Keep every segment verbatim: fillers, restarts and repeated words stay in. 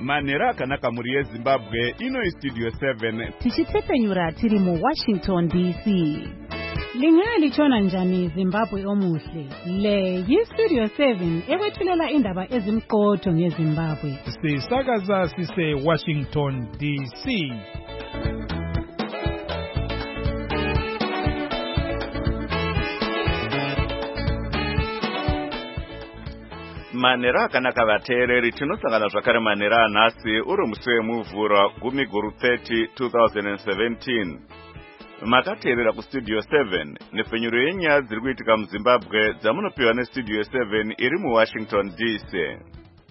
manhero akanaka mhuri yeZimbabwe. Ino iStudio seven tichitepenyura tiri muWashington D C. Lingalitshona njani Zimbabwe omuhle? Le yiStudio seven ekwethulela indaba ezimqotho ngeZimbabwe. Sisakaza sise Washington D C. Manhero akanaka vateereri, tinosangana zvakare manhero anhasi uri musi wemuvhuro gumi guru thirty twenty seventeen. Makateerera kuStudio seven nepfenyuro yenyaya dziri kuitika muZimbabwe dzamunopiwa neStudio seven iri muWashington D C.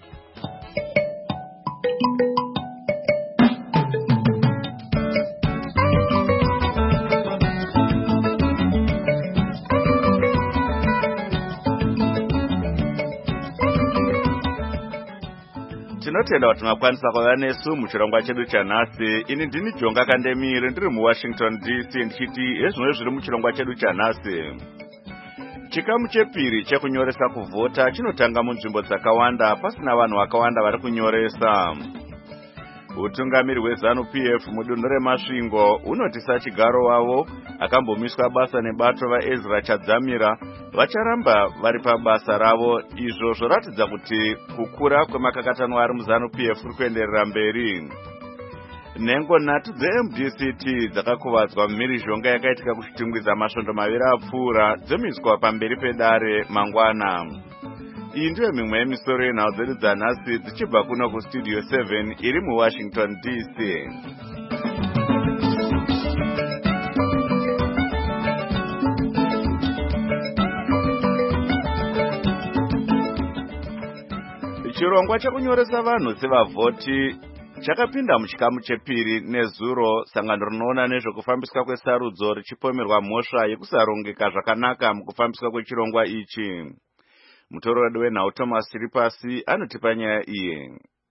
Tinotenda kuti makwanisa kuva nesu muchirongwa chedu chanhasi. Ini ndini Jonga Kandemire ndiri muWashington D C ndichiti ezvino zviri muchirongwa chedu chanhasi. Chikamu chepiri chekunyoresa kuvhota chinotanga munzvimbo dzakawanda pasina vanhu vakawanda vari kunyoresa. Utungamiri hweZanu P F mudunhu reMasvingo unoti sachigaro wavo akambomiswa basa nebato vaEzra Chadzamira vacharamba vari pabasa ravo, izvo zvoratidza kuti kukura kwemakakatanwa ari muZanu P F kuri kuenderera mberi. Nhengo nhatu dzeM D C T dzakakuvadzwa mumhirizhonga yakaitika kuchitingwiza masvondo maviri apfuura dzomiswa pamberi pedare mangwana. Iyi ndiyo mimwe yemisoro yenhau dzedu dzanhasi dzichibva kuno kuStudio seven iri muWashington D C. Chirongwa chekunyoresa vanhu sevavhoti chakapinda muchikamu chepiri nezuro sangano rinoona nezvekufambiswa kwesarudzo richipomerwa mhosva yekusarongeka zvakanaka mukufambiswa kwechirongwa ichi. Mutorori wenhau Thomas Ripasi anotipa nyaya iyi.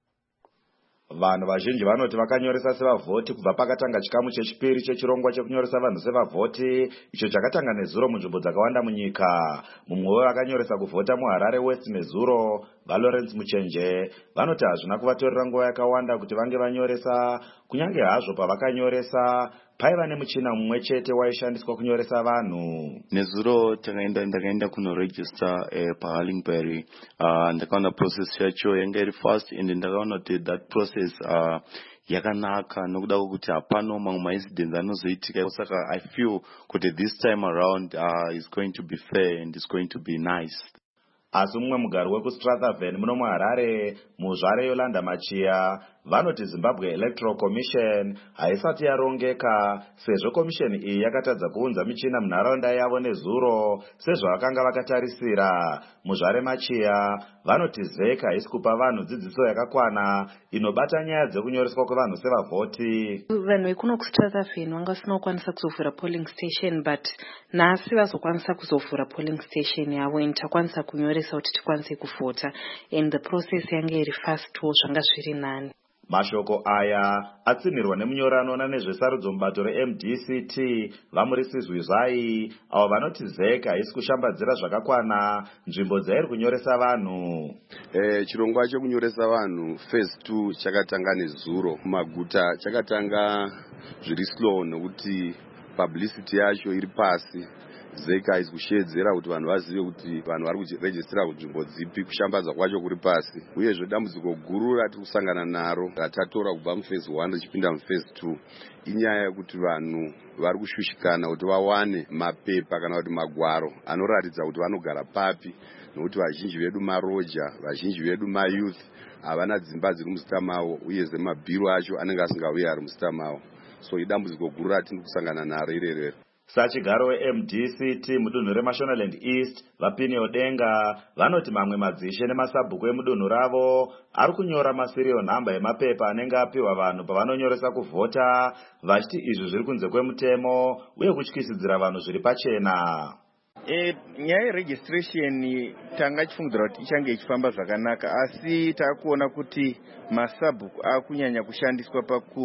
Vanhu vazhinji vanoti vakanyoresa sevavhoti kubva pakatanga chikamu chechipiri chechirongwa chekunyoresa vanhu sevavhoti icho chakatanga nezuro munzvimbo dzakawanda munyika. Mumwe wevakanyoresa kuvhota muHarare West nezuro, Valorence Muchenje, vanoti hazvina kuvatorera nguva yakawanda kuti vange vanyoresa, kunyange hazvo pavakanyoresa paiva nemuchina mumwe chete waishandiswa kunyoresa vanhu. Nezuro takaenda ndakaenda kunoregister eh, paHarlingbury. Uh, ndakaona process yacho yanga iri fast and ndakaona kuti that process uh, yakanaka nokuda kwokuti hapano mamwe maincidents anozoitika, saka I feel kuti this time around uh, is going to be fair and it's going to be nice. Asi mumwe mugari wekuStrathaven muno muHarare, muzvare Yolanda Machia, vanoti Zimbabwe Electoral Commission haisati yarongeka sezvo commission iyi yakatadza kuunza michina munharaunda yavo nezuro sezvo vakanga vakatarisira. Muzvare Machia vanoti Z E C haisi kupa vanhu dzidziso yakakwana inobata nyaya dzekunyoreswa kwevanhu sevavhoti. Vanhu vekuno kuStrathaven vanga vasina kukwanisa kuzovhura polling station, but nhasi vazokwanisa kuzovhura polling station yavo and takwanisa kunyoresa kuti tikwanise kuvhota, and the process yange iri fast wo zvanga zviri nani. Mashoko aya atsinirwa nemunyori anoona nezvesarudzo mubato reM D C T Vamurisizwi Zvai, avo vanoti Z E C haisi kushambadzira zvakakwana nzvimbo dzairi kunyoresa vanhu. Eh, chirongwa chekunyoresa vanhu phase two chakatanga nezuro mumaguta, chakatanga zviri slow nokuti publicity yacho iri pasi. Z E C haisi kushedzera kuti vanhu vazive kuti vanhu vari kuregistera kunzvimbo dzipi, kushambadza kwacho kuri pasi. Uyezve dambudziko guru ratiri kusangana naro ratatora kubva muphase one richipinda muphase two inyaya yekuti vanhu vari kushushikana kuti vawane mapepa kana kuti magwaro anoratidza kuti vanogara papi, nokuti vazhinji vedu maroja, vazhinji vedu mayouth havana dzimba dziri musita mavo, uyezve mabhiro acho anenge asingauyi ari musita mavo. So idambudziko guru ratiri kusangana naro irerero. Sachigaro weM D C T mudunhu reMashonaland East, Vapini Odenga, vanoti mamwe madzishe nemasabhuku emudunhu ravo ari kunyora maserial nhamba yemapepa anenge apiwa vanhu pavanonyoresa kuvhota, vachiti izvi zviri kunze kwemutemo uye kutyisidzira vanhu zviri pachena. E, nyaya yeregistration tanga chifungidzira kuti ichange ichifamba zvakanaka, asi takuona kuti masabhuku akunyanya kushandiswa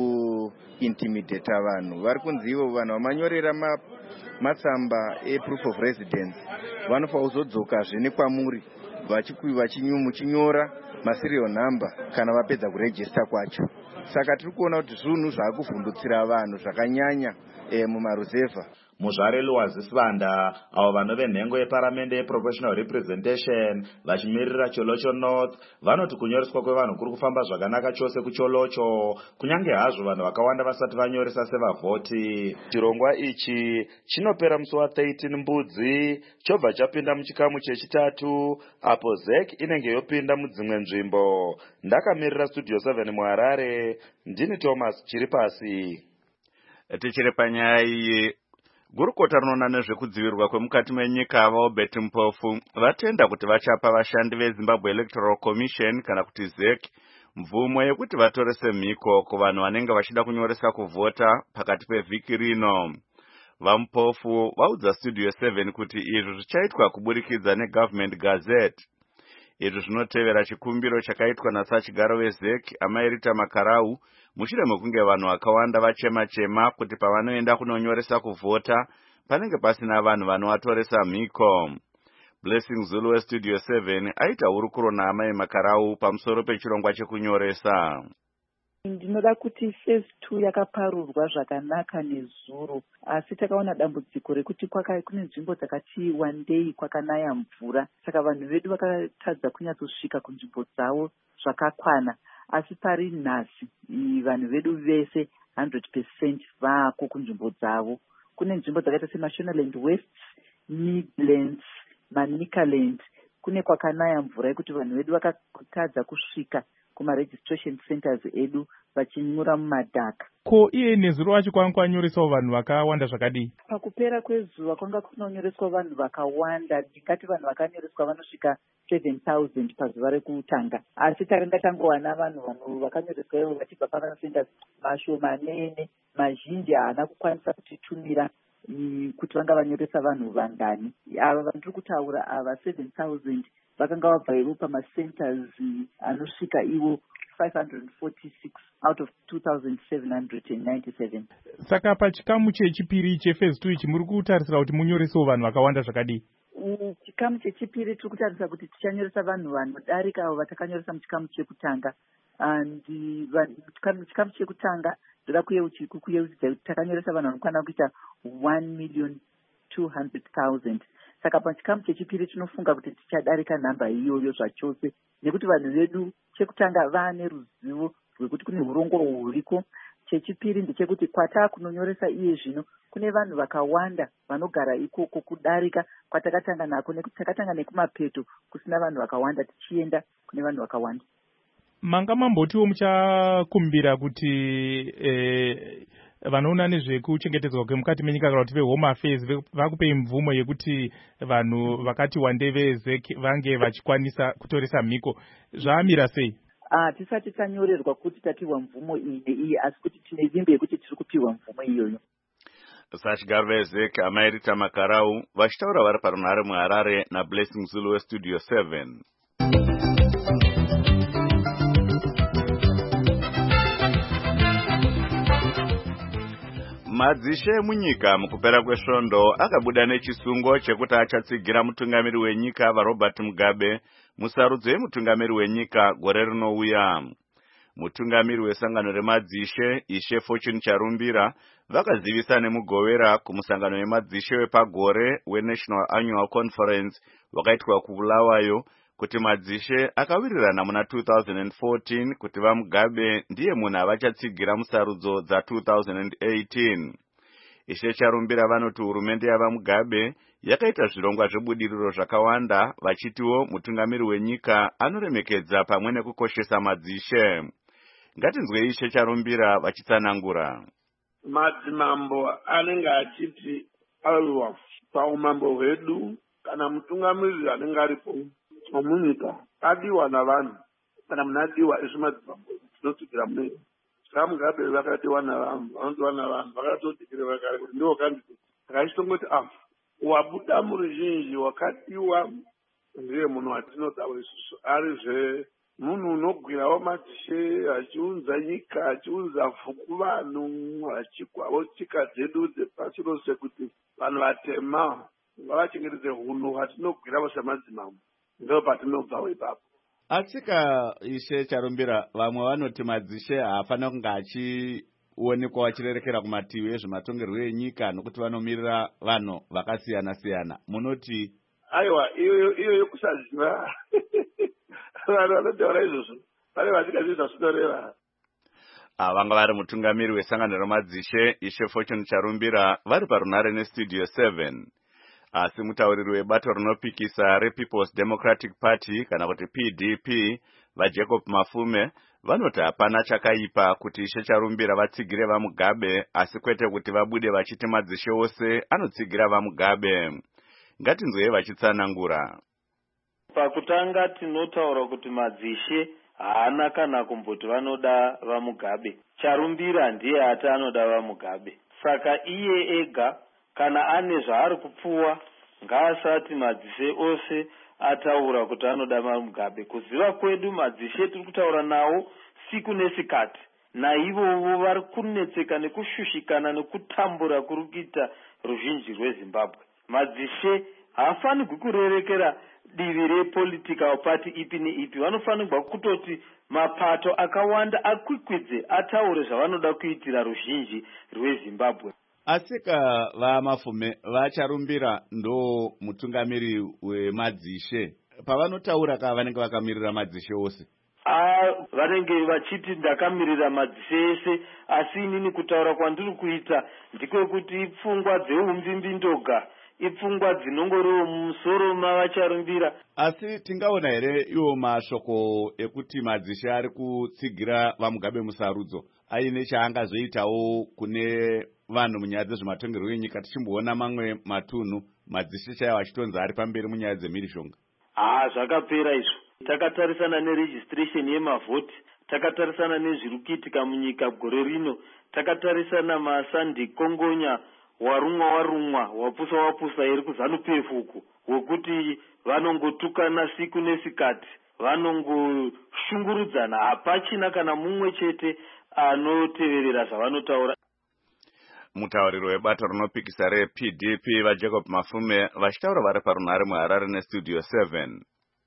pakuintimidata vanhu. Vari kunzi ivo vanhu vamanyorera matsamba eproof of residence vanofa kuzodzoka zvene kwamuri vachinyora maserial number kana vapedza kurejista kwacho. Saka tiri kuona kuti zvinhu zvakuvhundutsira vanhu zvakanyanya e, mumaruzevha. Muzvare Luwazisibanda avo vanove nhengo yeparamende yeproportional representation vachimirira Cholocho North vanoti kunyoreswa kwevanhu kuri kufamba zvakanaka chose kuCholocho kunyange hazvo vanhu vakawanda vasati vanyoresa sevavhoti. Chirongwa ichi chinopera musi wa13 mbudzi chobva chapinda muchikamu chechitatu apo Z E C inenge yopinda mudzimwe nzvimbo. Ndakamirira Studio seven muHarare, ndini Thomas Chiripasi. Tichiri panyaya iyi, gurukota rinoona nezvekudzivirirwa kwemukati menyika vaObert Mpofu vatenda kuti vachapa vashandi veZimbabwe Electoral Commission kana kuti Z E C mvumo yekuti vatorese mhiko kuvanhu vanenge vachida kunyoresa kuvhota pakati pevhiki rino. VaMpofu vaudza Studio seven kuti izvi zvichaitwa kuburikidza neGovernment Gazette. Izvi zvinotevera chikumbiro chakaitwa nasachigaro weZ E C Amairita Makarau mushure mekunge vanhu vakawanda vachema-chema kuti pavanoenda kunonyoresa kuvhota panenge pasina vanhu vanovatoresa mhiko. Blessing Zulu weStudio seven aita hurukuro naamai Makarau pamusoro pechirongwa chekunyoresa. Ndinoda kuti phase two yakaparurwa zvakanaka nezuro, asi takaona dambudziko rekuti kune nzvimbo dzakati one day kwakanaya mvura, saka vanhu vedu vakatadza kunyatsosvika kunzvimbo dzavo zvakakwana. Asi pari nhasi vanhu vedu vese one hundred percent vako kunzvimbo dzavo. Kune nzvimbo dzakaita seMashonaland West, Midlands, Manicaland, kune kwakanaya mvura yekuti vanhu vedu vakatadza kusvika kuma-registration centers edu vachinyura mumadhaka. Ko iye nezuro wacho kwanga kwanyoreswa vanhu vakawanda zvakadii? Pakupera kwezuva kwanga kunonyoreswa vanhu vakawanda, ndingati vanhu vakanyoreswa vanosvika seven thousand pazuva rekutanga. Asi takanga tangowana vanhu vanhu vakanyoreswa ivo vachibva pamacenters mashomanene, mazhinji haana kukwanisa kutitumira kuti vanga vanyoresa vanhu vangani. Ava vandiri kutaura ava seven thousand vakanga vabva ivo pamacenters anosvika ivo five hundred forty-six out of two thousand seven hundred ninety-seven. Saka pachikamu chechipiri chephase two ichi muri kutarisira kuti munyoresewo vanhu vakawanda zvakadii? Chikamu chechipiri tiri kutarisa kuti tichanyoresa vanhu vanodarika avo vatakanyoresa muchikamu chekutanga. And chikamu chekutanga ndoda kuyeuchidza kuti takanyoresa vanhu vanokwana kuita one million two hundred thousand. Saka pachikamu chechipiri tinofunga kuti tichadarika nhamba iyoyo zvachose, nekuti vanhu vedu chekutanga vane ruzivo rwekuti kune urongoro huriko. Chechipiri ndechekuti kwataa kunonyoresa iye zvino kune vanhu vakawanda vanogara ikoko kudarika kwatakatanga nako, nekuti takatanga nekumapeto kusina vanhu vakawanda tichienda kune vanhu vakawanda. Manga mambotiwo muchakumbira kuti eh, vanoona nezvekuchengetedzwa kwemukati menyika kana kuti veHome Affairs vakupei mvumo yekuti vanhu vakati wande veZ E C vange vachikwanisa kutoresa mhiko, zvamira sei? Ah, tisati tanyorerwa kuti tapiwa mvumo iyi neiyi, asi kuti tine vimbe yekuti tiri kupiwa mvumo iyoyo. Sachigaro weZ E C Amairita Makarau vachitaura vari parunhare muHarare naBlessing Zulu weStudio seven. Madzishe munyika mukupera kwesvondo akabuda nechisungo chekuti achatsigira mutungamiri wenyika vaRobert Mugabe musarudzo yemutungamiri wenyika gore rinouya. Mutungamiri wesangano remadzishe Ishe Fortune Charumbira vakazivisa nemugovera kumusangano wemadzishe wepagore weNational Annual Conference wakaitwa kuBulawayo kuti madzishe akawirirana muna two thousand fourteen kuti vaMugabe ndiye munhu avachatsigira musarudzo dza two thousand eighteen. Ishe Charumbira vanoti hurumende yavaMugabe yakaita zvirongwa zvebudiriro zvakawanda vachitiwo mutungamiri wenyika anoremekedza pamwe nekukoshesa madzishe. Ngatinzwe Ishe Charumbira vachitsanangura. Madzimambo anenge achiti awiwa paumambo hwedu kana mutungamiri anenge aripo munyika adiwa navanhu, kana munhu adiwa isu madzimambo tinotsigira mune vaMugabe vakatiwa navanhu vanodiwa navanhu vakatodikirira kare kuti ndiwo kandidate. Takachitongoti ah wabuda muruzhinji wakadiwa ndiye munhu watinoda isusu arizve munhu unogwirawo madzishe achiunza nyika achiunza vhuku vanhu achikwawo tsika dzedu dzepasi rose kuti vanhu vatema vavachengetedze hunhu hwatinogwirawo samadzimambo. ndo patinobva ipapo. Asika ishe Charumbira, vamwe vanoti madzishe haafana kunge achionekwa achirerekera kumativi ezvematongerwo enyika nokuti vanomirira vanhu vakasiyana siyana. Munoti? Aiwa, iyo iyo yokusaziva. Vanhu vanotaura izvozvo vane vasingazivi zvazvinoreva. Vanga vari mutungamiri wesangano remadzishe ishe Fortune Charumbira vari parunare nestudio seven. Asi mutauriri webato rinopikisa rePeople's Democratic Party kana kuti P D P vaJacob Mafume vanoti hapana chakaipa kuti ishe Charumbira vatsigire vaMugabe, asi kwete kuti vabude vachiti madzishe ose anotsigira vaMugabe. Ngatinzwei vachitsanangura. Pakutanga tinotaura kuti madzishe haana kana kumboti vanoda vaMugabe. Charumbira ndiye ati anoda vaMugabe. Saka iye ega kana ane zvaari kupfuwa ngaasati madzishe ose ataura kuti anoda vaMugabe. Kuziva kwedu madzishe tiri kutaura nawo siku nesikati, naivovo vari kunetseka nekushushikana nekutambura kuri kuita ruzhinji rweZimbabwe. Madzishe haafanirwi kurerekera divi repolitical party ipi neipi. Vanofanirwa kutoti mapato akawanda akwikwidze ataure zvavanoda kuitira ruzhinji rweZimbabwe. Asika vaMafume vaCharumbira ndo mutungamiri wemadzishe. Pavanotaura ka vanenge vakamirira madzishe ose. Ah, vanenge vachiti ndakamirira madzishe ese, asi inini kutaura kwandiri kuita ndikokuti pfungwa dzeumvimbi ndoga, ipfungwa dzinongoriwo mumusoro mavaCharumbira. Asi tingaona here iwo mashoko ekuti madzishe ari kutsigira vaMugabe musarudzo aine chaangazoitawo kune vanhu munyaya dzezvematongerwo enyika, tichimboona mamwe matunhu madzishe chaiwo achitonzi ari pamberi munyaya dzemhirishonga? Ah, zvakapera izvo. Takatarisana neregistration yemavhoti, takatarisana nezviri kuitika munyika gore rino, takatarisana masandi kongonya warumwa warumwa wapusa wapusa iri kuZANU-P F uku, wekuti vanongotukana siku nesikati, vanongoshungurudzana, hapachina kana mumwe chete anoteverera zvavanotaura. Mutauriri webato rinopikisa reP D P vaJacob Mafume vachitaura vari parunare muHarare nestudio seven.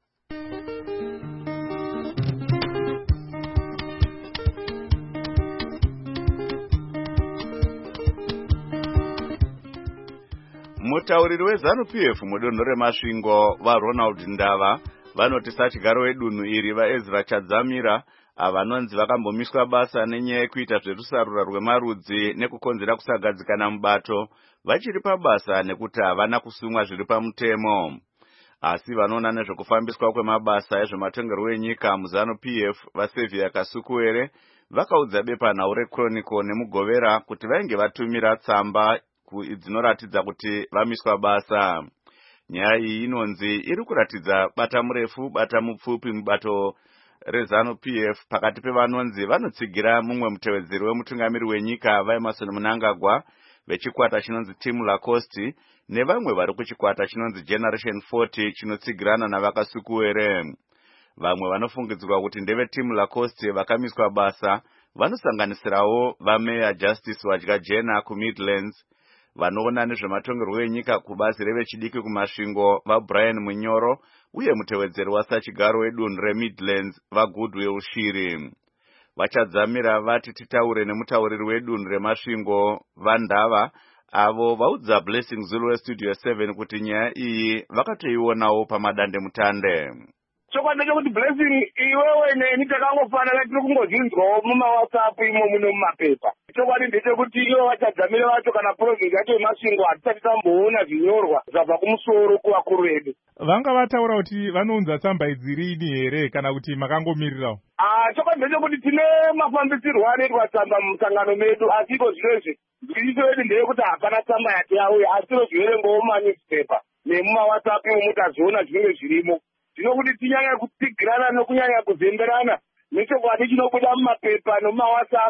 Mutauriri weZANU-P F mudonho reMasvingo vaRonald Ndava vanoti satyagaro wedunhu iri vaEzra Chadzamira avanonzi vakambomiswa basa nenyaya yekuita zverusarura rwemarudzi nekukonzera kusagadzikana mubato vachiri pabasa nekuti havana kusumwa zviri pamutemo. Asi vanoona nezvekufambiswa kwemabasa ezvematongerwo enyika muZANU-P F vaSevia Kasukuwere vakaudza bepanhau reChronicle nemugovera kuti vainge vatumira tsamba dzinoratidza kuti vamiswa basa. Nyaya iyi inonzi iri kuratidza bata murefu bata mupfupi mubato reZANU-P F pakati pevanonzi vanotsigira mumwe mutevedzeri wemutungamiri wenyika vaEmmerson Mnangagwa vechikwata chinonzi Team Lacoste nevamwe vari kuchikwata chinonzi Generation forty chinotsigirana navakasukuwere. Vamwe vanofungidzirwa kuti ndeve Team Lacoste vakamiswa basa vanosanganisirawo vaMeya Justice Wadyajena kuMidlands, vanoona nezvematongerwo enyika kubazi revechidiki kumasvingo vaBrian Munyoro uye mutevedzeri wasachigaro wedunhu reMidlands vaGoodwill Shiri. Vachadzamira vati titaure nemutauriri wedunhu remasvingo vaNdava avo vaudza Blessing Zulu westudio seven kuti nyaya iyi vakatoionawo pamadande mutande. Chokwadi chokuti Blessing iwewe neni takangofanana tiri kungozvinzwawo mumaWhatsApp imo muno mumapepa. Chokwadi ndechekuti ivo Vachadzamira vacho kana province yacho yeMasvingo hatisati tamboona zvinyorwa zvabva kumusoro kuvakuru vedu. Vanga vataura kuti vanounza tsamba idzi rini here kana kuti makangomirirawo? Ah, chokwadi ndechekuti tine mafambisirwo anoitwa tsamba musangano medu, asi iko zvinezvi dzidziso yedu ndeyekuti hapana tsamba yati yauya, asi tinozviverengawo mumanewspaper nemumaWhatsApp imo mutaziona zvinenge zvirimo. Zvinokuti tinyanya kutsigirana nokunyanya kuzemberana nechokwadi chinobuda mumapepa nomumaWhatsApp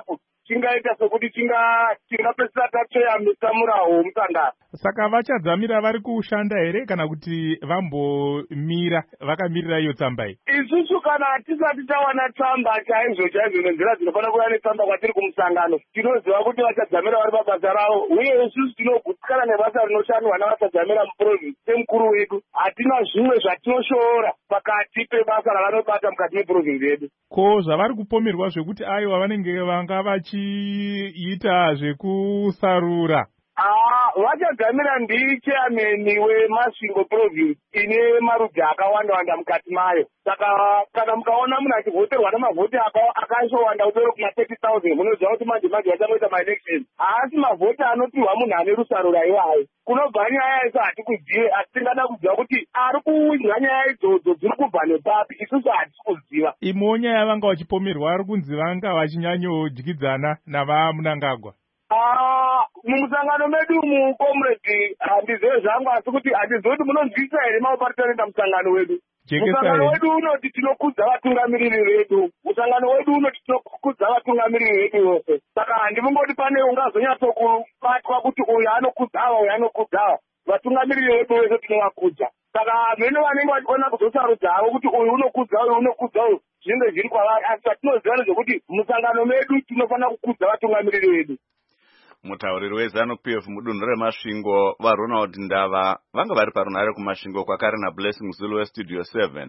chingaita sokuti tingapedzisa tatoyamisa muraho womusangano. Saka vachadzamira vari kushanda here kana kuti vambomira vakamirira iyo tsamba iyi? Isusu kana tisati tawana tsamba chaizvo chaizvo nenzira dzinofanira kuva netsamba kwatiri kumusangano, tinoziva kuti vachadzamira vari pabasa ravo, uye isusu tinogutsikana nebasa rinoshandwa navachadzamira muprovinsi semukuru wedu. Hatina zvimwe zvatinoshoora pakati pebasa ravanobata mukati meprovinsi yedu. Ko zvavari kupomerwa zvekuti aiwa vanenge vanga vachiita zvekusarura? Ah, vachadzamira ndii chairman weMasvingo province ine marudzi akawanda-wanda mukati mayo. Saka kana mukaona munhu achivhoterwa namavhoti akashowanda kudoro kuma thirty thousand, munoziva kuti manje manje vachamoita maelection. Haasi mavhoti anopiwa munhu ane rusarura iwayo. Kunobva nyaya isu hatikuzive, asi tingada kuziva kuti ari kuudya nyaya idzodzo dziri kubva nepapi, isusu hatisi kuziva. Imo nyaya vanga vachipomerwa ari kunzi vanga vachinyanyodyidzana navaMunangagwa. Ah, mumusangano medu mu comrade handizive zvangu, asi kuti handizive kuti munonzwisa here maoparitaenda musangano wedu. Musangano wedu unoti tinokudza vatungamiriri vedu. Musangano wedu unoti tinokudza vatungamiriri vedu vose. Saka handimungoti pane ungazonyatsokubatwa kuti uyu anokudza ava, uyu anokudza ava. Vatungamiriri vedu vese tinovakudza. Saka mene vanenge vachiona kuzosarudza havo kuti uyu unokudza uyu unokudza uyu zvinenge zviri kwavari, asi patinoziva nezvekuti musangano medu tinofanira kukudza vatungamiriri vedu. Mutauriri weZanu P F mudunhu reMasvingo vaRonald Ndava vanga vari parunhare kuMasvingo kwakare naBlessing Zulu weStudio seven.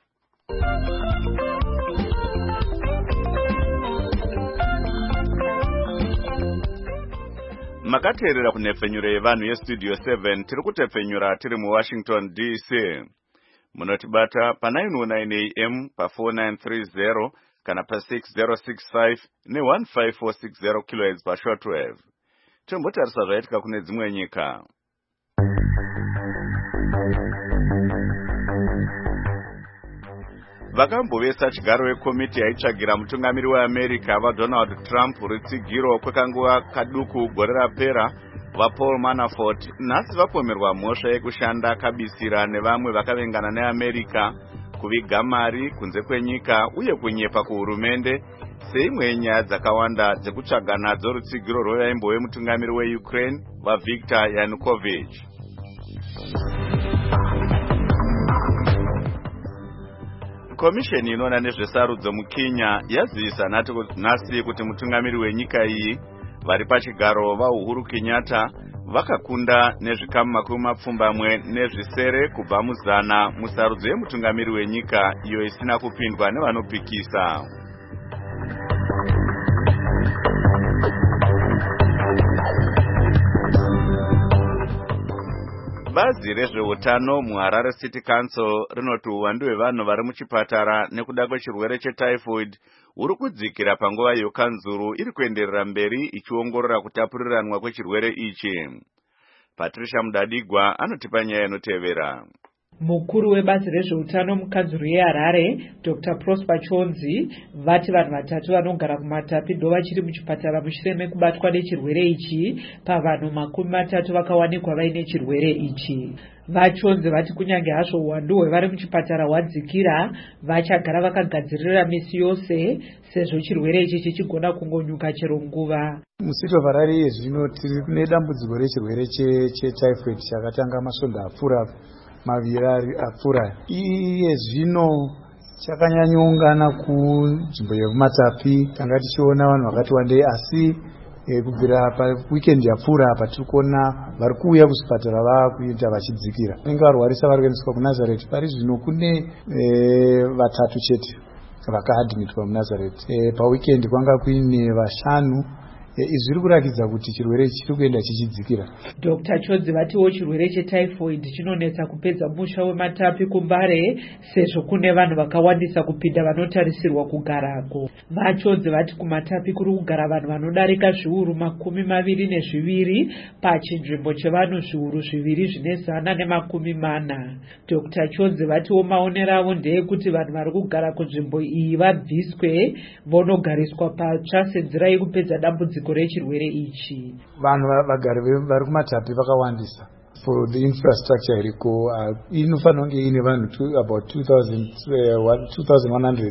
Makateerera kunhepfenyuro yevanhu yeStudio seven tiri kutepfenyura tiri muWashington D C. Munotibata pa nine oh nine A M pa four nine three zero kana pa six zero six five ne one five four six zero kilohertz pa shortwave. Tombotarisa zvaitika kune dzimwe nyika. Vakambovesa chigaro wekomiti yaitsvagira mutungamiri weAmerica vaDonald Trump rutsigiro kwekanguva kaduku gore rapera vaPaul Manafort nhasi vapomerwa mhosva yekushanda kabisira nevamwe vakavengana neAmerica, kuviga mari kunze kwenyika uye kunyepa kuhurumende seimwe yenyaya dzakawanda dzekutsvaga nadzo rutsigiro rwevaimbo wemutungamiri weUkraine vaViktor Yanukovych. Komisheni inoona nezvesarudzo muKenya yazivisa nhasi kuti mutungamiri wenyika iyi vari pachigaro vaUhuru Kenyatta vakakunda nezvikamu makumi mapfumbamwe nezvisere kubva muzana musarudzo yemutungamiri wenyika iyo isina kupindwa nevanopikisa. Bazi rezveutano muHarare City Council rinoti uwandu hwevanhu vari muchipatara nekuda kwechirwere chetyphoid uri kudzikira panguva yokanzuru iri kuenderera mberi ichiongorora kutapuriranwa kwechirwere ichi. Patricia Mudadigwa anotipa nyaya inotevera. Mukuru webazi rezveutano mukanzuru yeHarare Doctor Prosper Chonzi vati vanhu vatatu vanogara kuMatapi ndo vachiri muchipatara mushure mekubatwa nechirwere ichi pavanhu makumi matatu vakawanikwa vaine chirwere ichi. VaChonzi vati kunyange hazvo uwandu hwevari muchipatara hwadzikira vachagara vakagadzirira misi yose sezvo chirwere ichi chichigona kungonyuka chero nguva. Musiti weHarare iye zvino tiri kune dambudziko rechirwere chetyphoid chakatanga masvondo apfuura maviri apfuura. Iye zvino chakanyanyoungana kunzvimbo yemuMatapi, tanga tichiona vanhu vakati wandei, asi kubvira paweekend yapfuura apa tiri kuona vari kuuya kuzvipatara vakuita vachidzikira. Vanenge varwarisa vari kuendeswa kuNazareth. Pari zvino kune vatatu chete vakaadhimitwa muNazareth. Paweekend kwanga kuine vashanu. Izvi zviri kurakidza kuti chirwere chiri kuenda chichidzikira. Doctor Chodzi vatiwo chirwere chetyphoid chinonetsa kupedza musha weMatapi kuMbare sezvo kune vanhu vakawandisa kupinda vanotarisirwa kugarako. VaChodzi vati kuMatapi kuri kugara vanhu vanodarika zviuru makumi maviri nezviviri pachinzvimbo chevanhu zviuru zviviri zvine zana nemakumi mana. Doctor Chodzi vatiwo maonero avo ndeyekuti vanhu vari kugara kunzvimbo iyi vabviswe vonogariswa patsva senzira yekupedza dambudziko rechirwere ichi. Vanhu vagari vari kuMatapi vakawandisa. For the infrastructure iriko inofanira kunge ine vanhu about two thousand one hundred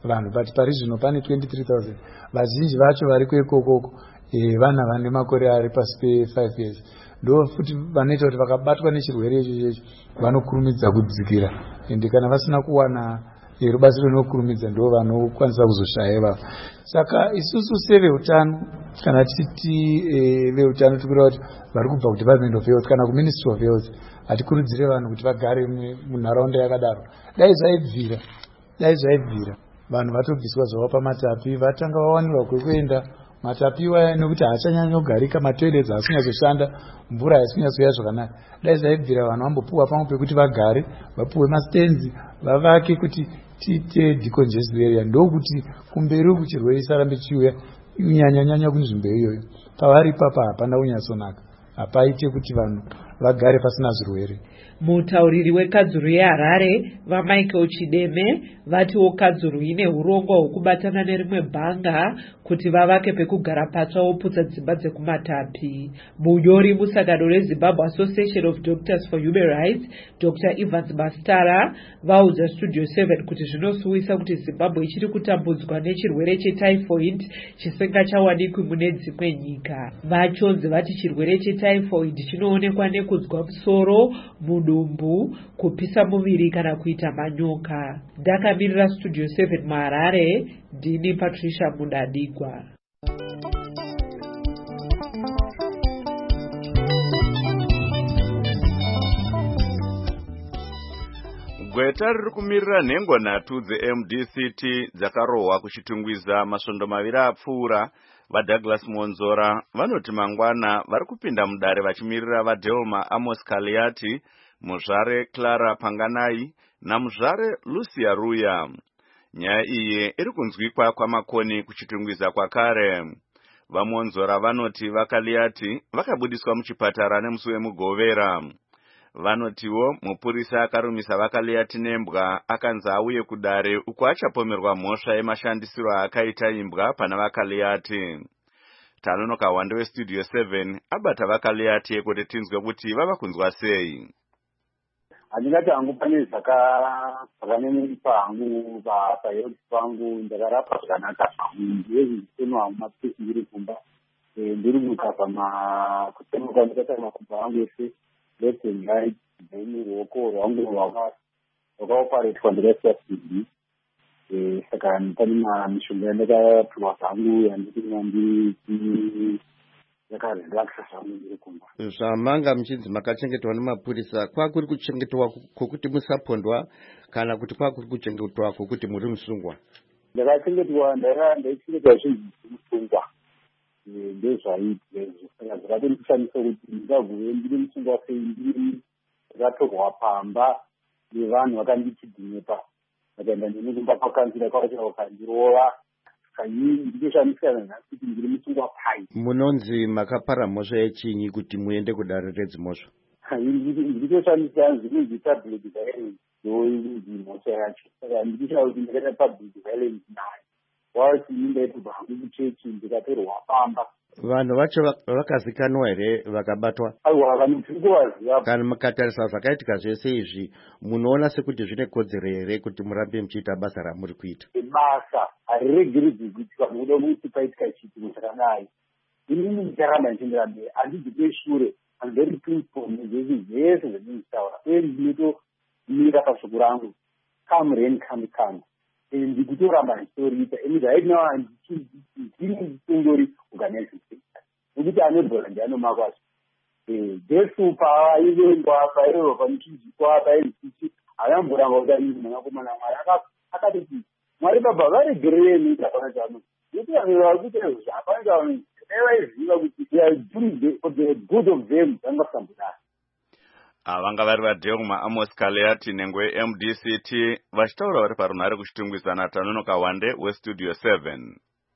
vanhu but pari zvino pane twenty-three thousand. Vazhinji vacho vari kwekokoko e, vana vane makore ari pasi pe five years. Ndo futi vanoita kuti vakabatwa nechirwere ichocho vanokurumidza kudzikira, ende kana vasina kuwana rubatsiro rinokurumidza ndo vanokwanisa kuzoshaya ivavo. Saka isusu seveutano kana titi e, veutano tikura kuti vari kubva kuDepartment of Health kana kuMinistry of Health hatikurudzire vanhu kuti vagare munharaunda yakadaro. Dai zvaibvira dai zvaibvira vanhu vatobviswa zvavo pamatapi, vatanga vawanirwa kwekuenda matapi waya nekuti haachanyanya kugarika, matoilets haasikunyazoshanda, mvura haisikunyazoya zvakanaka. Dai zvaibvira vanhu vambopuwa pamwe pekuti vagare, vapuwe mastenzi, vavake kuti tiite decongested area, ndokuti kumberi uku chirwere chisarambe chiuya kunyanyanyanya kunzvimbo iyoyo. Pavari ipapa hapana kunyatsonaka, hapaite kuti vanhu vagare pasina zvirwere. Mutauriri wekadzuru yeHarare vaMichael Chideme vatiwo kadzuru ine urongwa hwekubatana nerimwe bhanga kuti vavake pekugara patsva voputsa dzimba dzekumatapi. Munyori musangano reZimbabwe Association of Doctors for Human Rights Doctor Evans Mastara vaudza Studio seven kuti zvinosuwisa kuti Zimbabwe ichiri kutambudzwa nechirwere chetyphoid chisingachawanikwi mune dzimwe nyika. Vachonzi vati chirwere chetyphoid chinoonekwa nekunzwa musoro, mudumbu, kupisa muviri kana kuita manyoka. Ndakamirira Studio seven muHarare, ndini Patricia Mudadigwa. Gweta riri kumirira nhengo nhatu dze-M D C T dzakarohwa kuchitungwiza masvondo maviri apfuura. VaDouglas Monzora vanoti mangwana vari kupinda mudare vachimirira vaDelma Amos Kaliati, muzvare Clara Panganai namuzvare Lucia Ruya. Nyaya iyi iri kunzwikwa kwamakoni kuchitungwiza kwakare. VaMonzora vanoti vaKaliati vakabudiswa muchipatara nemusi wemugovera. Vanotiwo mupurisa akarumisa vaKaliati nembwa akanzi auye kudare uko achapomerwa mhosva yemashandisiro akaita imbwa pana vaKaliati. Tanonoka Wande weStudio seven abata vaKaliati kuti tinzwe kuti vava kunzwa sei. Handingati hangu pane zvakanemupa hangu pahealth pangu, ndakarapa zvakanaka zvangu, ndiyezvisono hangu mapisi ndiri kumba, ndiri kukava kutemuka ndikata makumba angu ese left and right, then ruoko rwangu rwakaoparetwa ndikaiswa C D. Saka pane mishonga yandakapiwa zvangu yandiri yakarelaxa zvangu ndiri kumba. Zvamanga muchinzi makachengetwa nemapurisa, kwakuri kuchengetwa kwokuti musapondwa kana kuti kwakuri kuchengetwa kwokuti muri musungwa? Ndakachengetwa ndaichengetwa zvinhu musungwa. Ndezvaitezvo saka zvakatondishamisa kuti ndingaguve ndiri musungwa sei, ndiri ndakatorwa pamba nevanhu vakandichidhinepa, vakaenda neni kumba kwakanzira kwavacha vakandirova, saka inini ndinoshamisana nhasi kuti ndiri musungwa pai. Munonzi makapara mhosva yechinyi kuti muende kudare redzimhosva? Ndinoshamisana zvinonzi public violence ndoinzi mhosva yacho, saka ndichishaura kuti ndakaita public violence nayo. Wati ndaitirwa hangu kuchechi ndikatorwa pamba. Vanhu vacho vakazikanwa here vakabatwa? Aiwa, vanhu tiri kuvaziva. Kana mukatarisa zvakaitika zvese izvi, munoona sekuti zvine kodzero here kuti murambe muchiita basa ramuri kuita? Basa hariregeredzwi kuitika muda kuti paitika chiitiko chakadai. Inini ndicharamba ndichiendera mberi, handibvi peshure. I'm very peaceful nezvese zvese zvandinotaura, uye ndinotomira pashoko rangu. Come rain, come come. Ndikutoramba ndichitoriita, and right now ndiri ndisingori organizing sector. Nekuti anebhora ndianomakwacho. Jesu paaiendwa paaiva pamuchizikwa paaizichi, ayamboramba kuti anini mwanakomana Mwari akatoti Mwari Baba varegerere nyika hapana chaano. Nekuti vanhu vakuita izvo hapana chaano. Vaiziva kuti they are doing for the good of them vangasambudana. Vanga vari vaDelma Amos Kaliati nengwe M D C T vachitaura vari parunhare kuchitungwisana Tanonoka Wande weStudio seven.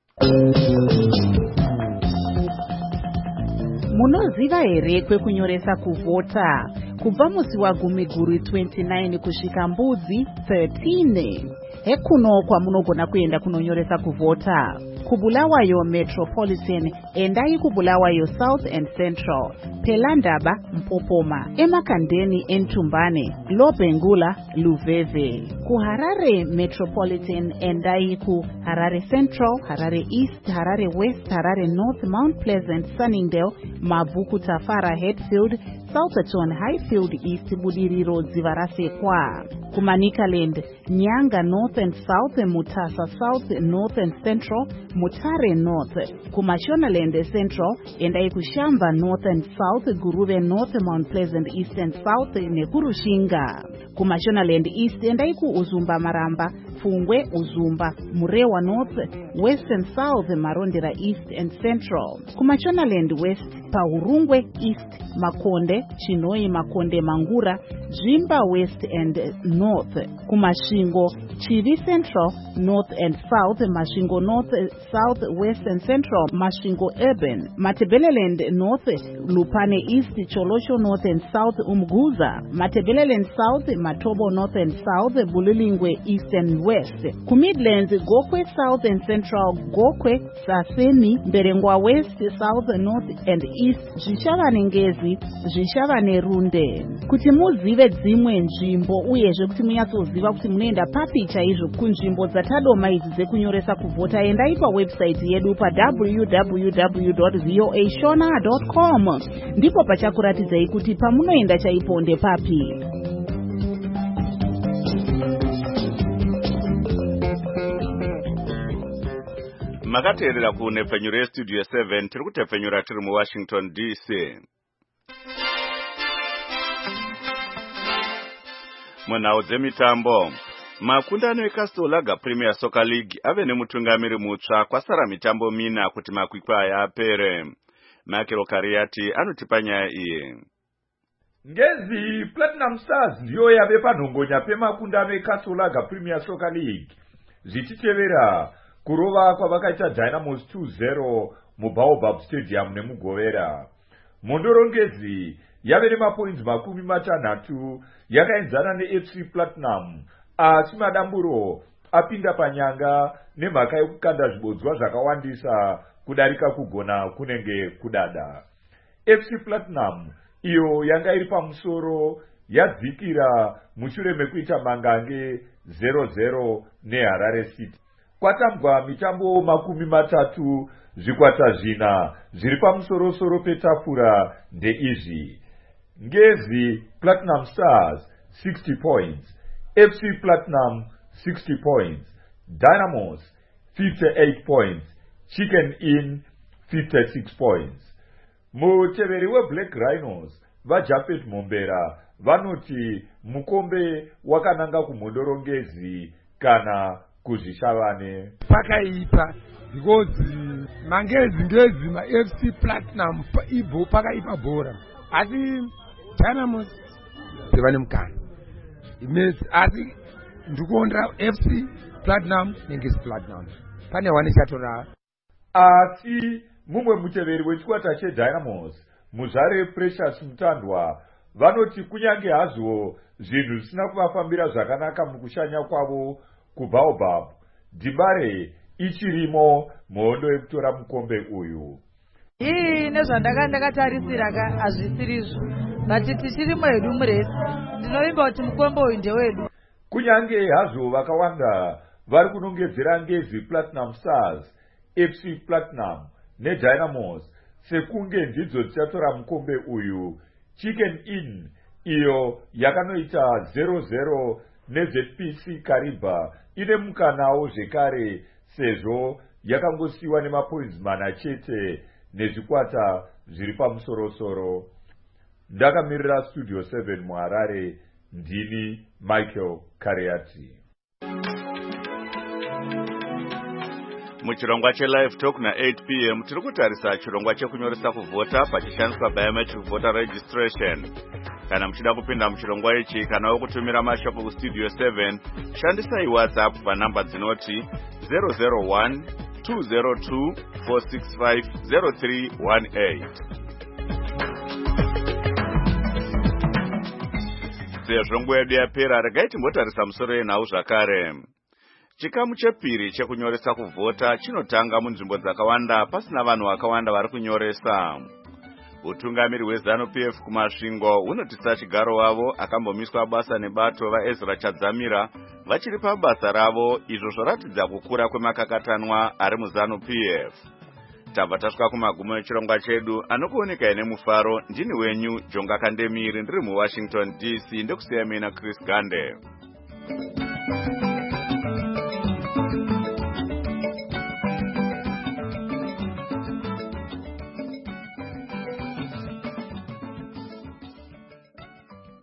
Munoziva here kwekunyoresa kuvhota kubva musi wagumiguru twenty-nine kusvika mbudzi thirteen. Hekuno kwamunogona kuenda kunonyoresa kuvhota. kubulawayo Metropolitan endai kubulawayo South and Central, Pelandaba Mpopoma, Emakandeni Entumbane, Lobengula Luveve. Ku Harare Metropolitan endai ku Harare Central, Harare East, Harare West, Harare North, Mount Pleasant, Sunningdale, Mavuku Tafara Headfield, Southerton Highfield East, Budiri Road Zivarase Kwa. Kumanikaland, Nyanga North and South, Mutasa South, North and Central, Mutare North, Kumashonaland Central, and Aikushamba North and South, Guruve North, Mount Pleasant East and South, Nekurushinga. Kumashonaland East and Aiku Uzumba Maramba, Fungwe Uzumba, Murewa North, West and South, Marondera East and Central. Kumashonaland West, Paurungwe East, Makonde, Chinoi Makonde Mangura, Jimba West and North, Kumashingo, Chivi Central, North and South, Mashingo North, South, West and Central, Mashingo Urban, Matebeleland North, Lupane East, Cholosho North and South, Umguza, Matebeleland South, Matobo North and South, Bulilingwe East and West, Kumidlands, Gokwe South and Central, Gokwe, Saseni, Berengwa West, South, North and East, Jishavane Ngezi, Jishavane Runde. Kuti muzive dzimwe nzvimbo uyezve kuti munyatsoziva kuti munoenda papi chaizvo kunzvimbo dzatadoma idzi dzekunyoresa kuvhota, endai pawebsite yedu pa w w w dot voa shona dot com, ndipo pachakuratidzai kuti pamunoenda chaipo ndepapi. Makateerera kunepfenyuro yestudio seven tiri kutepfenyura tiri mu Washington D C. Munhau dzemitambo, makundano eCastle Lager Premier Soccer League ave nemutungamiri mutsva kwasara mitambo mina kuti makwikwi aya apere. Michael Kariati anotipa nyaya iyi. Ngezi Platinum Stars ndiyo yave panhongonya pemakundano eCastle Lager Premier Soccer League. Zvichitevera kurova kwavakaita Dynamos two zero muBaobab Stadium nemugovera. Mondorongezi yave nemapoints makumi matanhatu yakaenzana neF C Platinum, asi madamburo apinda panyanga nemhaka yekukanda zvibodzwa zvakawandisa kudarika kugona kunenge kudada. F C Platinum iyo yanga iri pamusoro yadzikira mushure mekuita mangange zero zero neHarare City. Kwatambwa mitambo makumi matatu, zvikwata zvina zviri pamusoro-soro petafura ndeizvi: Ngezi Platinum Stars sixty points, F C Platinum sixty points, Dynamos fifty-eight points, Chicken Inn fifty-six points. Muteveri weBlack Rhinos vaJafet Mombera vanoti mukombe wakananga kumhondorongezi kana kuzvishavane pakaipa, because mangezi ngezi ma F C Platinum ibo pakaipa bhora, asi Dynamos dzevane mukana imesi, asi ndikuondera F C Platinum nengezi Platinum pane wane chatora. Asi mumwe muteveri wechikwata cheDynamos, muzvare Precious Mutandwa, vanoti kunyange hazvo zvinhu zvisina kuvafambira zvakanaka mukushanya kwavo kuBaobab, Dibare ichirimo muhondo yekutora mukombe uyu. Hii nezvandanga ndakatarisira ka hazvisirizvo, but tichiri mwedu muresi ndinovimba kuti mukombe uyu ndewedu. Kunyange hazvo vakawanda vari kunongedzera Ngezi Platinum Stars, F C Platinum neDynamos sekunge ndidzo dzichatora mukombe uyu, Chicken Inn iyo yakanoita zero zero neZ P C Kariba ine mukanawo zvekare sezvo yakangosiwa nemapoints mana chete nezvikwata zviri pamusoro-soro. Ndakamirira Studio seven muHarare, ndini Michael Kariati. Muchirongwa cheLive Talk na eight p m tiri kutarisa chirongwa chekunyoresa kuvhota pachishandiswa biometric voter registration. Kana muchida kupinda muchirongwa ichi kana wokutumira mashoko kuStudio seven, shandisai WhatsApp panhamba dzinoti zero zero one two zero two four six five zero three one eight. Sezvo nguva yedu yapera, regai timbotarisa musoro yenhau zvakare. Chikamu chepiri chekunyoresa kuvhota chinotanga munzvimbo dzakawanda pasina vanhu vakawanda vari kunyoresa. Utungamiri hweZANU-P F kumasvingo unotisa chigaro wavo akambomiswa basa nebato vaEzra Chadzamira vachiri pabasa ravo, izvo zvaratidza kukura kwemakakatanwa ari muZANU-P F. Tabva tasvika kumagumo echirongwa chedu, anokuonekai nemufaro. Ndini wenyu Jonga Kandemiri, ndiri muWashington D C, ndekusiya mina Chris Gande.